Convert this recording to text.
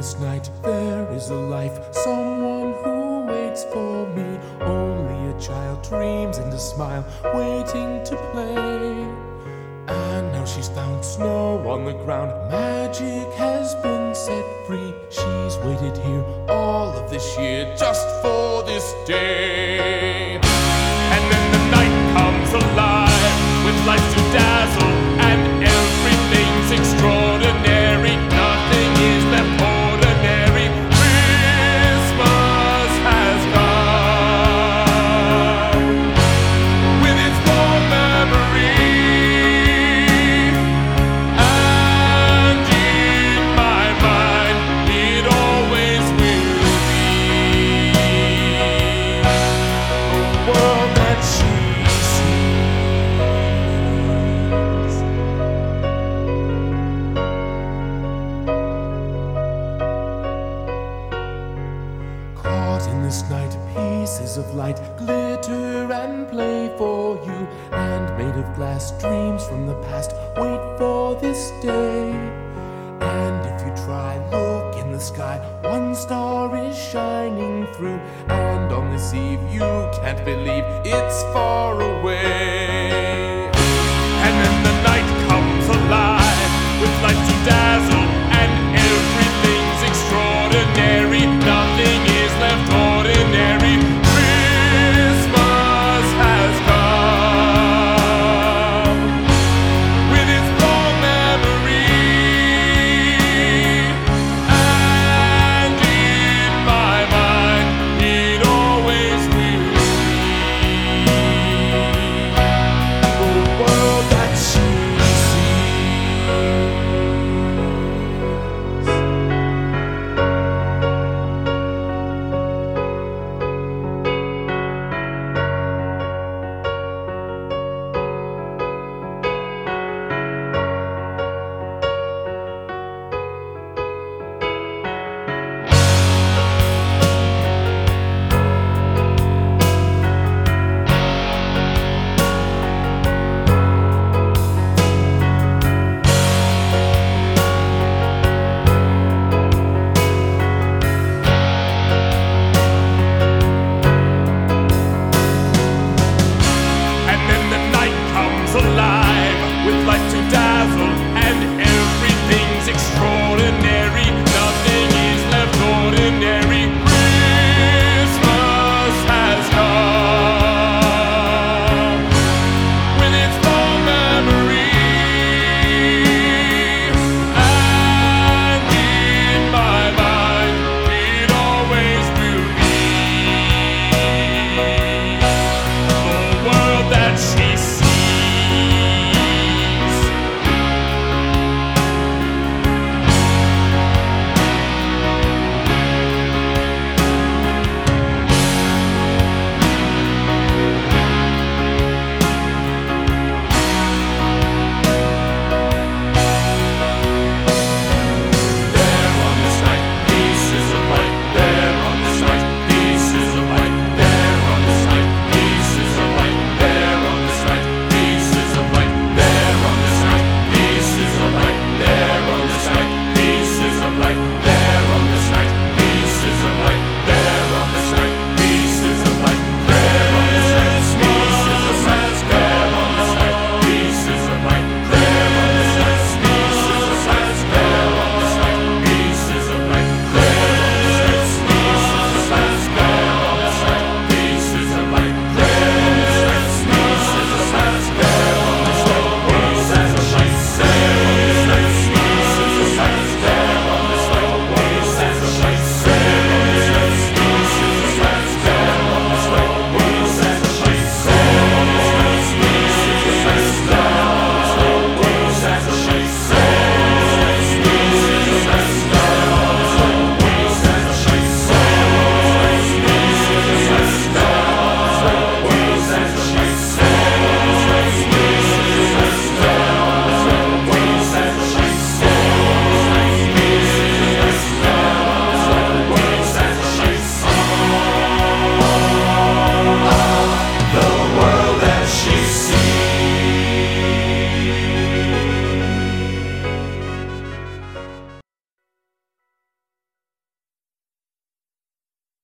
this night there is a life, someone who waits for me. Only a child dreams and a smile, waiting to play. And now she's found snow on the ground, magic has been set free. She's waited here all of this year just for this day. And then the night comes alive with lights to dazzle, and everything's extraordinary. Nothing is left ordinary. Christmas has come with its warm memory, and in my mind it always will be the world that she sees. Caught in this night, pieces of light glitter and play for you, and made of glass dreams from the past wait for this day. And if you try, look in the sky, one star is shining through, and on this eve you can't believe it's far away.